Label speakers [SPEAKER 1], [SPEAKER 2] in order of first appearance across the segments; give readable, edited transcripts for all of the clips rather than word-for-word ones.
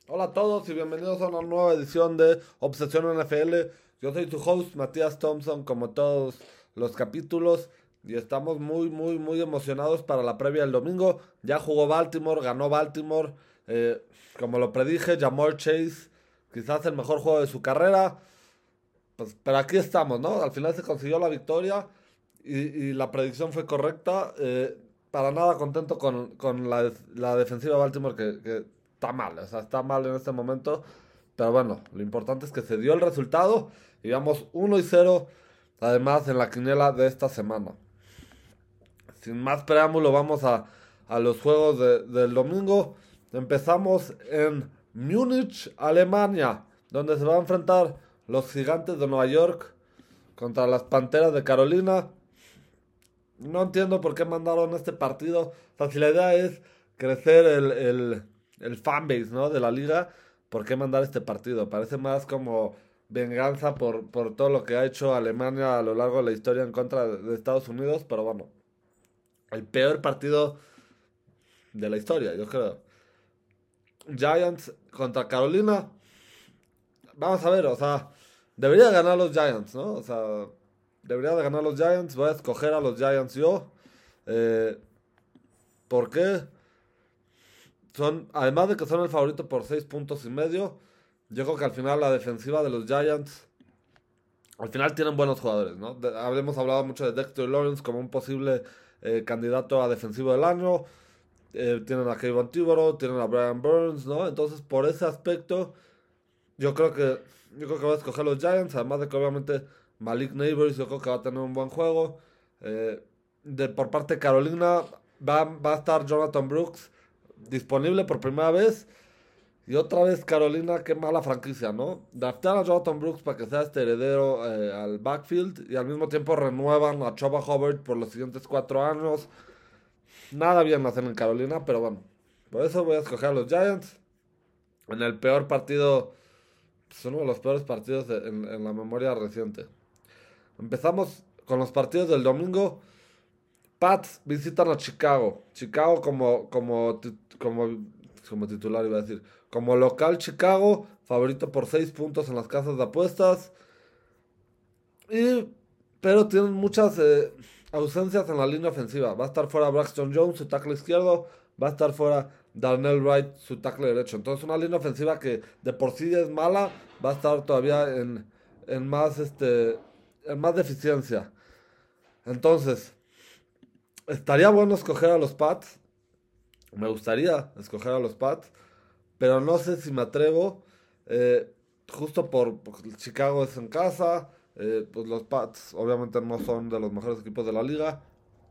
[SPEAKER 1] Hola a todos y bienvenidos a una nueva edición de Obsesión NFL. Yo soy tu host Matías Thompson, como todos los capítulos, y estamos muy emocionados para la previa del domingo. Ya jugó Baltimore, ganó Baltimore, como lo predije, Ja'Marr Chase, quizás el mejor juego de su carrera. Pues, pero aquí estamos, ¿no? Al final se consiguió la victoria y la predicción fue correcta. Para nada contento con la defensiva de Baltimore que está mal, o sea, está mal en este momento. Pero bueno, lo importante es que se dio el resultado y vamos 1-0 además en la quiniela de esta semana. Sin más preámbulo, vamos a los juegos del domingo. Empezamos en Múnich, Alemania, donde se va a enfrentar los Gigantes de Nueva York contra las Panteras de Carolina. No entiendo por qué mandaron este partido. O sea, si la idea es crecer el fanbase, ¿no? De la liga, ¿por qué mandar este partido? Parece más como venganza por todo lo que ha hecho Alemania a lo largo de la historia en contra de Estados Unidos. Pero bueno, el peor partido de la historia, yo creo. Giants contra Carolina. Vamos a ver, o sea, debería ganar los Giants, ¿no? O sea, debería de ganar los Giants. Voy a escoger a los Giants yo. Eh, ¿Por qué? Además de que son el favorito por 6 puntos y medio, yo creo que al final la defensiva de los Giants, al final tienen buenos jugadores, ¿no? Habremos hablado mucho de Dexter Lawrence como un posible candidato a defensivo del año. Tienen a Kayvon Thibodeau, tienen a Brian Burns, ¿no? Entonces, por ese aspecto, yo creo que yo creo que va a escoger los Giants, además de que obviamente Malik Neighbors yo creo que va a tener un buen juego. Por parte de Carolina va a estar Jonathan Brooks disponible por primera vez. Y otra vez Carolina, qué mala franquicia, ¿no? Draftean a Jonathan Brooks para que sea este heredero al backfield y al mismo tiempo renuevan a Chuba Hubbard por los siguientes 4 años. Nada bien hacen en Carolina, pero bueno. Por eso voy a escoger a los Giants. En el peor partido, pues uno de los peores partidos en la memoria reciente. Empezamos con los partidos del domingo. Pats visitan a Chicago. Chicago como titular, iba a decir. Como local Chicago, favorito por 6 puntos en las casas de apuestas. Y, pero tienen muchas ausencias en la línea ofensiva. Va a estar fuera Braxton Jones, su tackle izquierdo. Va a estar fuera Darnell Wright, su tackle derecho. Entonces una línea ofensiva que de por sí es mala, va a estar todavía en más, en más deficiencia. Entonces, estaría bueno escoger a los Pats. Me gustaría escoger a los Pats. Pero no sé si me atrevo. eh, Justo porque Chicago es en casa. Pues los Pats obviamente no son de los mejores equipos de la liga.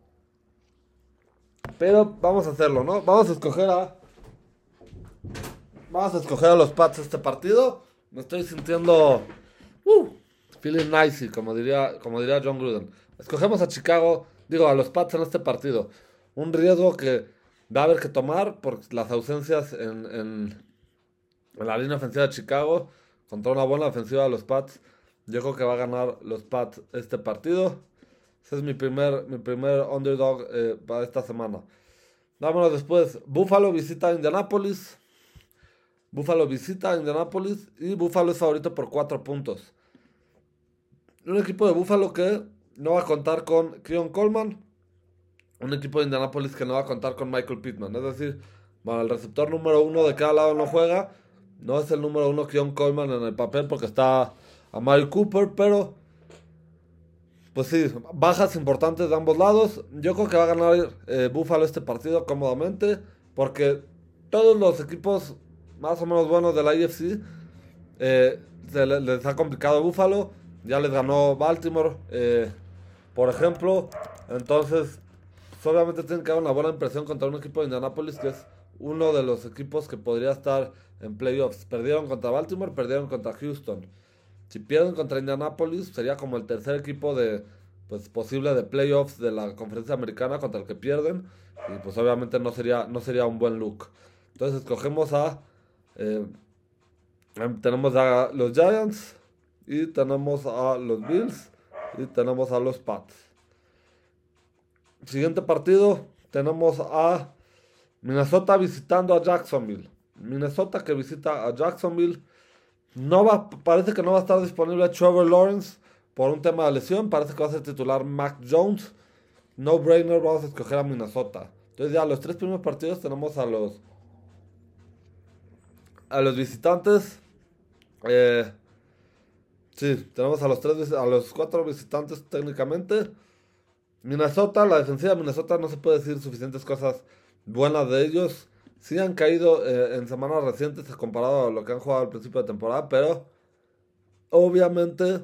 [SPEAKER 1] Pero vamos a hacerlo, ¿no? Vamos a escoger a los Pats este partido. Me estoy sintiendo uh, feeling nice, como diría John Gruden. Escogemos a Chicago, digo, a los Pats en este partido. Un riesgo que va a haber que tomar por las ausencias en la línea ofensiva de Chicago contra una buena ofensiva de los Pats. Yo creo que va a ganar los Pats este partido. Ese es mi primer underdog para esta semana. Vámonos después. Buffalo visita Indianapolis. Buffalo visita Indianapolis y Buffalo es favorito por 4 puntos. Un equipo de Buffalo que no va a contar con Keon Coleman. Un equipo de Indianapolis que no va a contar con Michael Pittman. Es decir, bueno, el receptor número uno de cada lado no juega. No es el número uno Keon Coleman en el papel porque está Amari Cooper, pero pues sí, bajas importantes de ambos lados. Yo creo que va a ganar Buffalo este partido cómodamente porque todos los equipos más o menos buenos de la AFC les ha complicado a Buffalo. Ya les ganó Baltimore, por ejemplo. Entonces, pues, obviamente tienen que dar una buena impresión contra un equipo de Indianapolis que es uno de los equipos que podría estar en playoffs. Perdieron contra Baltimore, perdieron contra Houston. Si pierden contra Indianapolis, sería como el tercer equipo pues, posible de playoffs de la conferencia americana contra el que pierden. Y pues obviamente no sería un buen look. Entonces escogemos eh, tenemos a los Giants y tenemos a los Bills y tenemos a los Pats. Siguiente partido, tenemos a Minnesota visitando a Jacksonville. Minnesota que visita a Jacksonville. Parece que no va a estar disponible Trevor Lawrence por un tema de lesión. Parece que va a ser titular Mac Jones. No brainer, vamos a escoger a Minnesota. Entonces ya los 3 primeros partidos tenemos a los visitantes. Sí, tenemos a los 4 visitantes técnicamente. Minnesota, la defensiva de Minnesota no se puede decir suficientes cosas buenas de ellos. Sí han caído en semanas recientes comparado a lo que han jugado al principio de temporada, pero obviamente,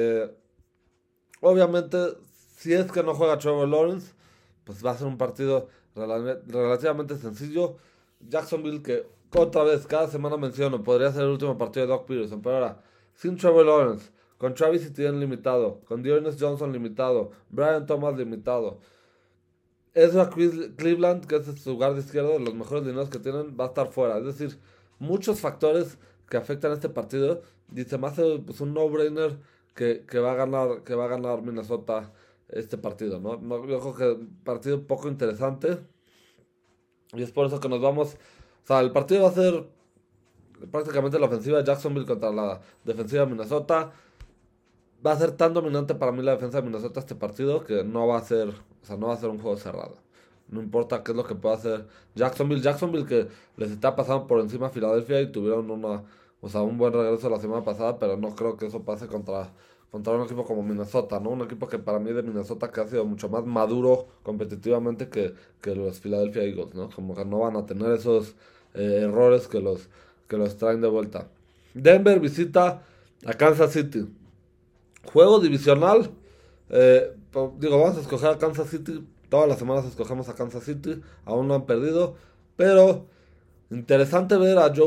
[SPEAKER 1] si es que no juega Trevor Lawrence, pues va a ser un partido relativamente sencillo. Jacksonville, que otra vez cada semana menciono, podría ser el último partido de Doug Peterson, pero ahora, sin Trevor Lawrence, con Travis Etienne limitado, con Dearness Johnson limitado, Brian Thomas limitado, Ezra Cleveland, que es su guardia izquierdo, de los mejores dineros que tienen, va a estar fuera. Es decir, muchos factores que afectan a este partido. Y se me hace pues, un no-brainer que va a ganar Minnesota este partido, ¿no? Yo creo que un partido poco interesante. Y es por eso que nos vamos. O sea, el partido va a ser prácticamente la ofensiva de Jacksonville contra la defensiva de Minnesota. Va a ser tan dominante para mí la defensa de Minnesota este partido que no va a ser, o sea, no va a ser un juego cerrado. No importa qué es lo que pueda hacer Jacksonville. Jacksonville que les está pasando por encima a Filadelfia y tuvieron un buen regreso la semana pasada, pero no creo que eso pase contra un equipo como Minnesota, ¿no? Un equipo que para mí de Minnesota que ha sido mucho más maduro competitivamente que los Philadelphia Eagles, ¿no? Como que no van a tener esos errores que los traen de vuelta. Denver visita a Kansas City. Juego divisional. Vamos a escoger a Kansas City. Todas las semanas escogemos a Kansas City. Aún no han perdido. Pero interesante ver a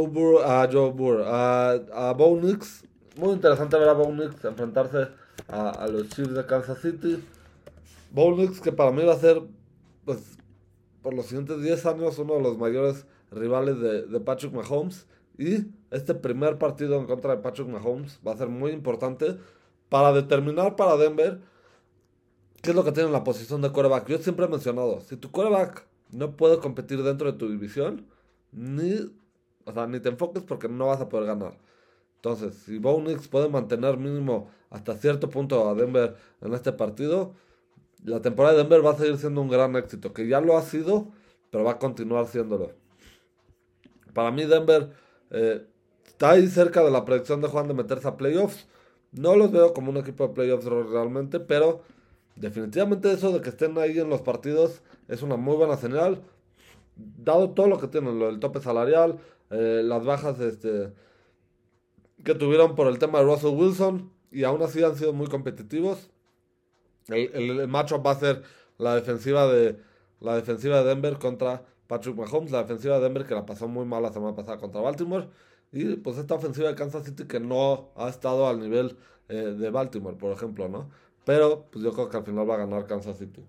[SPEAKER 1] Bo Nix. Muy interesante ver a Bo Nix enfrentarse a los Chiefs de Kansas City. Bo Nix que para mí va a ser, pues, por los siguientes 10 años uno de los mayores rivales de Patrick Mahomes. Y este primer partido en contra de Patrick Mahomes va a ser muy importante para determinar para Denver qué es lo que tiene en la posición de quarterback. Yo siempre he mencionado, si tu quarterback no puede competir dentro de tu división, ni te enfoques porque no vas a poder ganar. Entonces, si Bo Nix puede mantener mínimo hasta cierto punto a Denver en este partido, la temporada de Denver va a seguir siendo un gran éxito, que ya lo ha sido, pero va a continuar siéndolo. Para mí Denver está ahí cerca de la predicción de Juan de meterse a playoffs. No los veo como un equipo de playoffs realmente, pero definitivamente eso de que estén ahí en los partidos es una muy buena señal, dado todo lo que tienen, el tope salarial, las bajas que tuvieron por el tema de Russell Wilson, y aún así han sido muy competitivos. El matchup va a ser la defensiva de Denver contra Patrick Mahomes, la defensiva de Denver que la pasó muy mal la semana pasada contra Baltimore, y pues esta ofensiva de Kansas City que no ha estado al nivel de Baltimore, por ejemplo, ¿no? Pero pues yo creo que al final va a ganar Kansas City.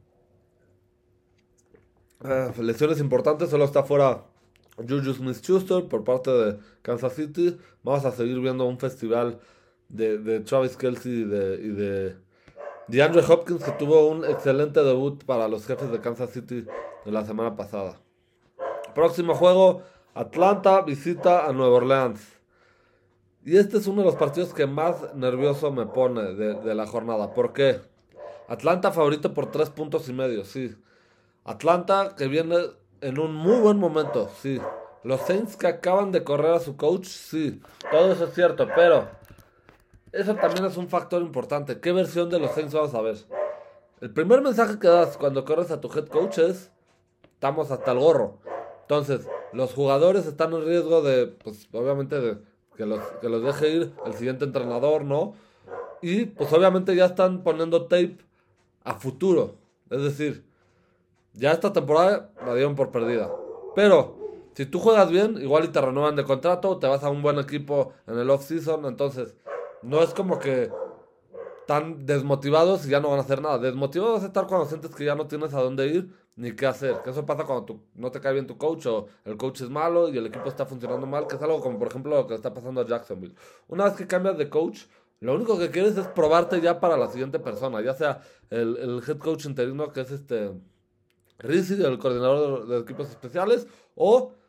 [SPEAKER 1] Lesiones importantes, solo está fuera Juju Smith-Schuster por parte de Kansas City. Vamos a seguir viendo un festival de Travis Kelce y de DeAndre Hopkins, que tuvo un excelente debut para los Jefes de Kansas City de la semana pasada. Próximo juego, Atlanta visita a Nueva Orleans. Y este es uno de los partidos que más nervioso me pone de la jornada. ¿Por qué? Atlanta favorito por 3.5 puntos, sí. Atlanta que viene en un muy buen momento, sí. Los Saints que acaban de correr a su coach, sí. Todo eso es cierto, pero eso también es un factor importante. ¿Qué versión de los Saints vamos a ver? El primer mensaje que das cuando corres a tu head coach es: estamos hasta el gorro. Entonces, los jugadores están en riesgo de, pues obviamente, de que los deje ir el siguiente entrenador, ¿no? Y pues obviamente ya están poniendo tape a futuro. Es decir, ya esta temporada la dieron por perdida. Pero si tú juegas bien, igual y te renuevan de contrato, te vas a un buen equipo en el off-season. Entonces, no es como que están desmotivados y ya no van a hacer nada. Desmotivados es estar cuando sientes que ya no tienes a dónde ir ni qué hacer. Que eso pasa cuando no te cae bien tu coach o el coach es malo y el equipo está funcionando mal, que es algo como por ejemplo lo que está pasando a Jacksonville. Una vez que cambias de coach, lo único que quieres es probarte ya para la siguiente persona, ya sea el head coach interino, que es Rizzi, el coordinador de equipos especiales, o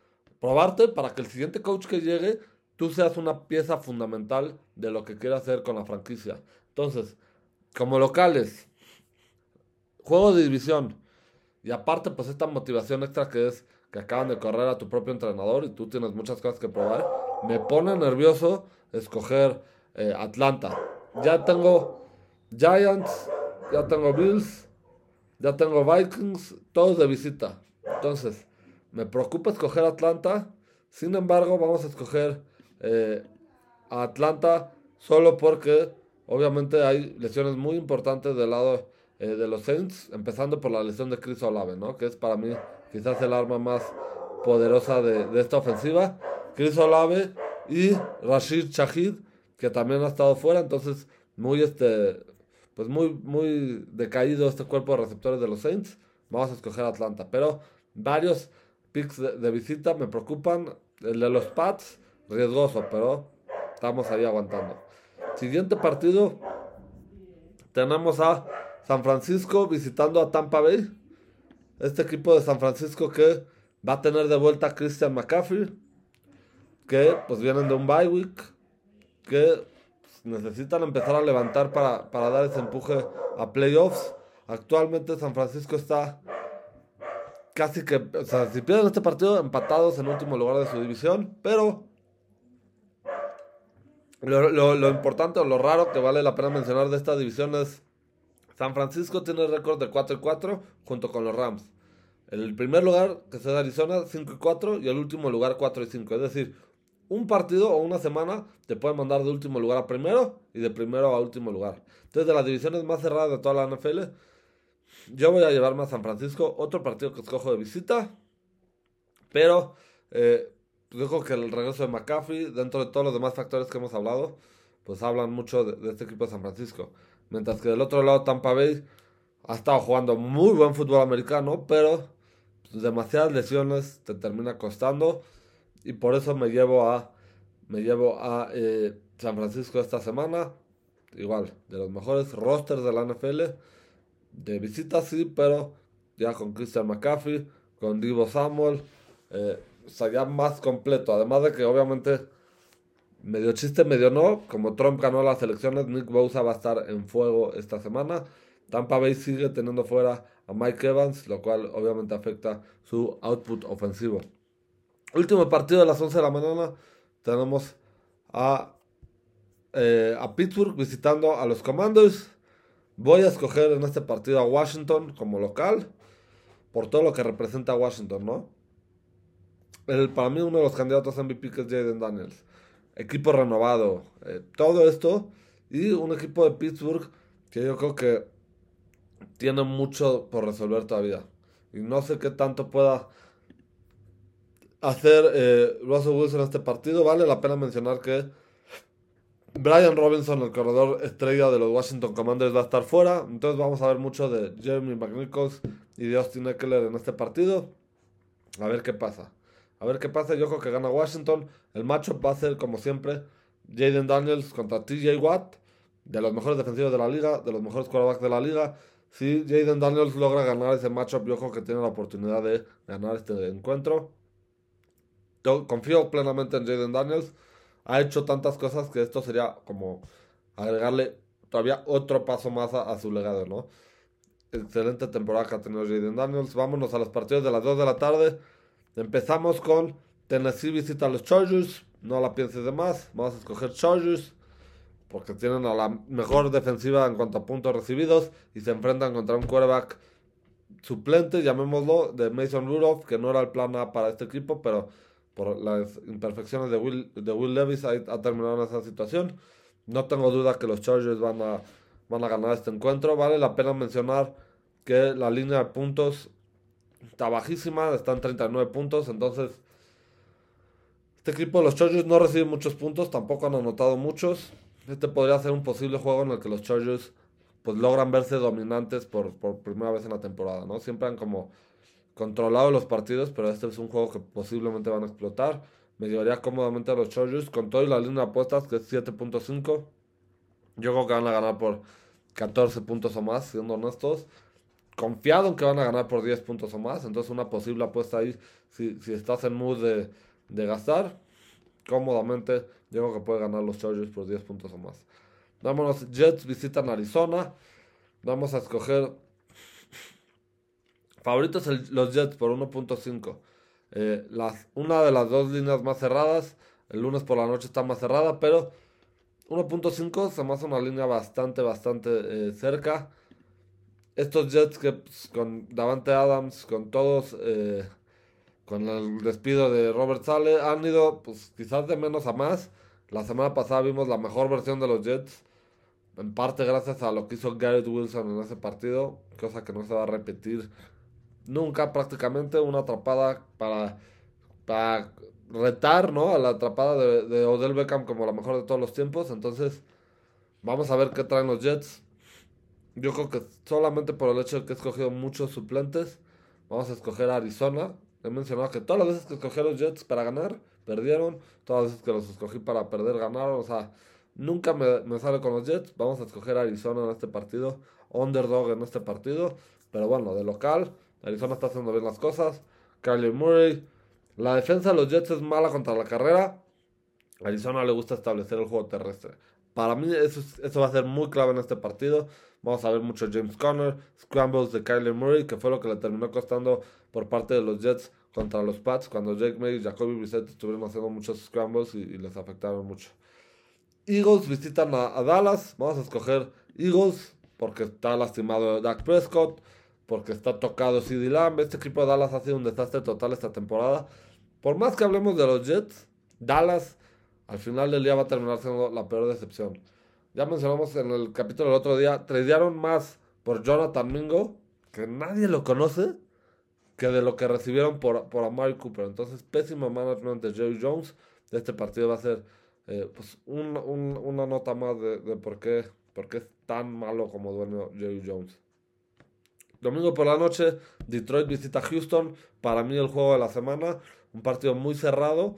[SPEAKER 1] probarte para que el siguiente coach que llegue, tú seas una pieza fundamental de lo que quiera hacer con la franquicia. Entonces, como locales, juego de división, y aparte, pues esta motivación extra que es que acaban de correr a tu propio entrenador y tú tienes muchas cosas que probar, me pone nervioso escoger Atlanta. Ya tengo Giants, ya tengo Bills, ya tengo Vikings, todos de visita. Entonces, me preocupa escoger Atlanta. Sin embargo, vamos a escoger eh, a Atlanta solo porque obviamente hay lesiones muy importantes del lado de los Saints, empezando por la lesión de Chris Olave, ¿no? Que es para mí quizás el arma más poderosa de esta ofensiva. Chris Olave y Rashid Shaheed, que también ha estado fuera, entonces pues muy decaído este cuerpo de receptores de los Saints. Vamos a escoger Atlanta, pero varios picks de visita me preocupan. El de los Pats, riesgoso, pero estamos ahí aguantando. Siguiente partido, tenemos a San Francisco visitando a Tampa Bay. Este equipo de San Francisco que va a tener de vuelta a Christian McCaffrey, que pues vienen de un bye week, que pues, necesitan empezar a levantar para dar ese empuje a playoffs. Actualmente San Francisco está casi que, o sea, si pierden este partido, empatados en último lugar de su división, pero lo importante o lo raro que vale la pena mencionar de esta división es San Francisco tiene récord de 4-4 junto con los Rams. El primer lugar, que es Arizona, 5-4 y el último lugar 4-5. Es decir, un partido o una semana te puede mandar de último lugar a primero y de primero a último lugar. Entonces, de las divisiones más cerradas de toda la NFL, yo voy a llevarme a San Francisco, otro partido que escojo de visita, pero yo creo que el regreso de McCaffrey, dentro de todos los demás factores que hemos hablado, pues hablan mucho de este equipo de San Francisco. Mientras que del otro lado Tampa Bay ha estado jugando muy buen fútbol americano, pero pues, demasiadas lesiones te termina costando y por eso me llevo a San Francisco esta semana. Igual, de los mejores rosters de la NFL. De visita sí, pero ya con Christian McCaffrey, con Deebo Samuel, o sea, ya más completo. Además de que obviamente, medio chiste, medio no, como Trump ganó las elecciones, Nick Bosa va a estar en fuego esta semana. Tampa Bay sigue teniendo fuera a Mike Evans, lo cual obviamente afecta su output ofensivo. Último partido de las 11 de la mañana, tenemos a, a Pittsburgh visitando a los Commanders. Voy a escoger en este partido a Washington como local, por todo lo que representa Washington, ¿no? Para mí uno de los candidatos a MVP que es Jaden Daniels. Equipo renovado, todo esto. Y un equipo de Pittsburgh que yo creo que tiene mucho por resolver todavía. Y no sé qué tanto pueda hacer Russell Wilson en este partido. Vale la pena mencionar que Brian Robinson, el corredor estrella de los Washington Commanders, va a estar fuera. Entonces vamos a ver mucho de Jeremy McNichols y de Austin Eckler en este partido. A ver qué pasa. A ver qué pasa. Yo creo que gana Washington. El matchup va a ser, como siempre, Jaden Daniels contra TJ Watt. De los mejores defensivos de la liga. De los mejores quarterbacks de la liga. Si Jaden Daniels logra ganar ese matchup, yo creo que tiene la oportunidad de ganar este encuentro. Yo confío plenamente en Jaden Daniels. Ha hecho tantas cosas que esto sería como agregarle todavía otro paso más a su legado, ¿no? Excelente temporada que ha tenido Jaden Daniels. Vámonos a los partidos de las 2 de la tarde. Empezamos con Tennessee visita a los Chargers. No la pienses de más. Vamos a escoger Chargers porque tienen a la mejor defensiva en cuanto a puntos recibidos y se enfrentan contra un quarterback suplente, llamémoslo, de Mason Rudolph, que no era el plan A para este equipo, pero por las imperfecciones de Will Levis ha terminado en esa situación. No tengo duda que los Chargers van a ganar este encuentro. Vale la pena mencionar que la línea de puntos está bajísima, está en 39 puntos, entonces este equipo de los Chargers no recibe muchos puntos, tampoco han anotado muchos. Este podría ser un posible juego en el que los Chargers pues logran verse dominantes por primera vez en la temporada, ¿no? Siempre han como controlado los partidos, pero este es un juego que posiblemente van a explotar. Me llevaría cómodamente a los Chargers con toda la línea de apuestas que es 7.5. Yo creo que van a ganar por 14 puntos o más, siendo honestos. Confiado en que van a ganar por 10 puntos o más. Entonces una posible apuesta ahí, si estás en mood de gastar, cómodamente, yo creo que puede ganar los Chargers por 10 puntos o más. Vámonos, Jets visitan Arizona. Vamos a escoger favoritos los Jets por 1.5. Una de las dos líneas más cerradas. El lunes por la noche está más cerrada, pero 1.5 se me hace una línea bastante cerca. Estos Jets que pues, con Davante Adams, con todos, con el despido de Robert Saleh, han ido pues quizás de menos a más. La semana pasada vimos la mejor versión de los Jets, en parte gracias a lo que hizo Garrett Wilson en ese partido, cosa que no se va a repetir nunca prácticamente. Una atrapada para retar, ¿no?, a la atrapada de Odell Beckham como la mejor de todos los tiempos. Entonces, vamos a ver qué traen los Jets. Yo creo que solamente por el hecho de que he escogido muchos suplentes, vamos a escoger a Arizona. He mencionado que todas las veces que escogí a los Jets para ganar, perdieron. Todas las veces que los escogí para perder, ganaron. O sea, nunca me sale con los Jets. Vamos a escoger a Arizona en este partido. Underdog en este partido. Pero bueno, de local, Arizona está haciendo bien las cosas. Kyler Murray. La defensa de los Jets es mala contra la carrera. A Arizona le gusta establecer el juego terrestre. Para mí eso va a ser muy clave en este partido. Vamos a ver mucho James Conner, scrambles de Kyler Murray, que fue lo que le terminó costando por parte de los Jets contra los Pats, cuando Jake May y Jacoby Brissett estuvieron haciendo muchos scrambles y les afectaron mucho. Eagles visitan a Dallas. Vamos a escoger Eagles porque está lastimado Dak Prescott, porque está tocado CeeDee Lamb. Este equipo de Dallas ha sido un desastre total esta temporada. Por más que hablemos de los Jets, Dallas al final del día va a terminar siendo la peor decepción. Ya mencionamos en el capítulo del otro día, tradearon más por Jonathan Mingo, que nadie lo conoce, que de lo que recibieron por Amari Cooper. Entonces, pésimo management de Jerry Jones. Este partido va a ser pues una nota más de por qué es tan malo como dueño Jerry Jones. Domingo por la noche, Detroit visita a Houston. Para mí el juego de la semana, un partido muy cerrado,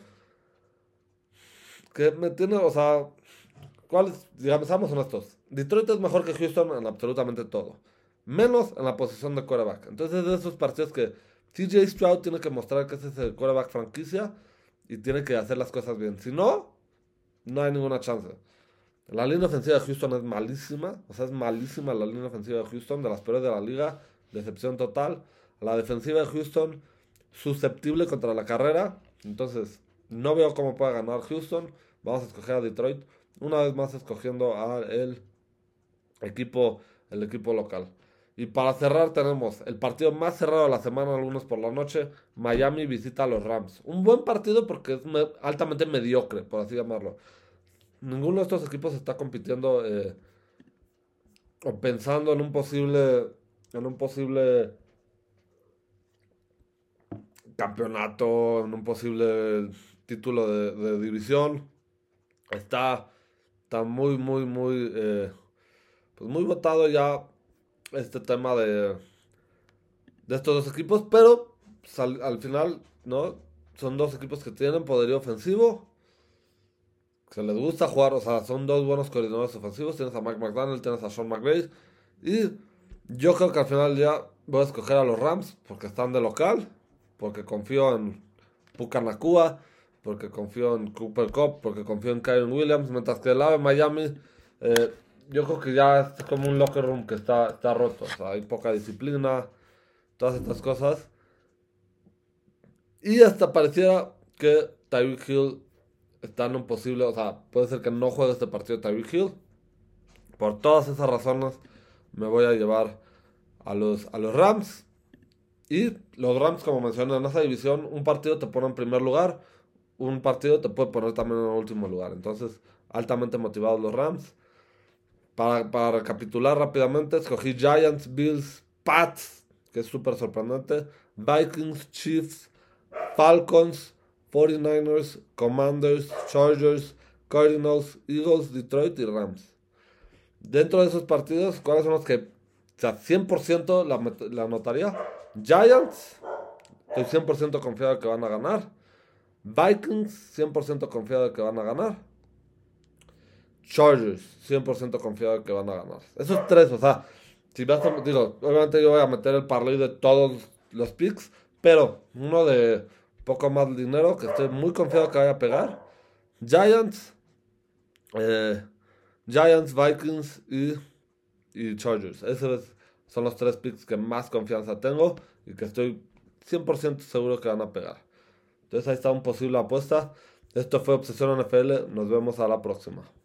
[SPEAKER 1] que me tiene, o sea, digamos, seamos honestos. Detroit es mejor que Houston en absolutamente todo, menos en la posición de quarterback. Entonces es de esos partidos que TJ Stroud tiene que mostrar que ese es el quarterback franquicia y tiene que hacer las cosas bien. Si no, no hay ninguna chance. La línea ofensiva de Houston es malísima. O sea, es malísima la línea ofensiva de Houston, de las peores de la liga. Decepción total. La defensiva de Houston, susceptible contra la carrera. Entonces, no veo cómo pueda ganar Houston. Vamos a escoger a Detroit. Una vez más escogiendo a el equipo local. Y para cerrar tenemos el partido más cerrado de la semana, el lunes por la noche. Miami visita a los Rams. Un buen partido porque es altamente mediocre, por así llamarlo. Ninguno de estos equipos está compitiendo o pensando en un posible campeonato, en un posible título de división. Está pues muy votado ya este tema de estos dos equipos, pero pues, al final, ¿no? Son dos equipos que tienen poderío ofensivo, que les gusta jugar, o sea, son dos buenos coordinadores ofensivos. Tienes a Mike McDaniel, tienes a Sean McVay, y yo creo que al final ya voy a escoger a los Rams porque están de local, porque confío en Puka Nacua, porque confío en Cooper Kupp, porque confío en Kyren Williams, mientras que el lado de Miami, yo creo que ya es como un locker room que está roto. O sea, hay poca disciplina, todas estas cosas. Y hasta pareciera que Tyreek Hill está en un posible, o sea, puede ser que no juegue este partido Tyreek Hill. Por todas esas razones me voy a llevar a los Rams. Y los Rams, como mencioné en esa división, un partido te pone en primer lugar, un partido te puede poner también en el último lugar. Entonces, altamente motivados los Rams. Para recapitular rápidamente, escogí Giants, Bills, Pats, que es súper sorprendente, Vikings, Chiefs, Falcons, 49ers, Commanders, Chargers, Cardinals, Eagles, Detroit y Rams. Dentro de esos partidos, ¿cuáles son los que, o sea, 100% la anotaría? Giants, estoy 100% confiado de que van a ganar. Vikings, 100% confiado de que van a ganar. Chargers, 100% confiado de que van a ganar. Esos tres, o sea, si vas a, digo, obviamente yo voy a meter el parlay de todos los picks, pero uno de poco más dinero, que estoy muy confiado que vaya a pegar. Giants, Giants, Vikings y Chargers. Esos son los 3 picks que más confianza tengo y que estoy 100% seguro que van a pegar. Entonces ahí está un posible apuesta. Esto fue Obsesión NFL. Nos vemos a la próxima.